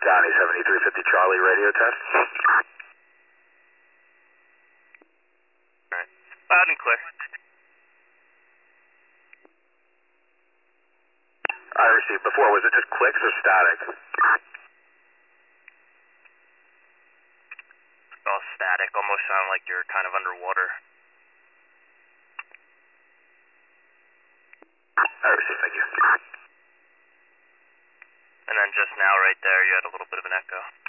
Donnie 7350 Charlie radio test. Alright. Loud and clear. I received before. Was it just clicks or static? All static. Almost sound like you're kind of underwater. I received, thank you. And then just now right there you had a little bit of an echo.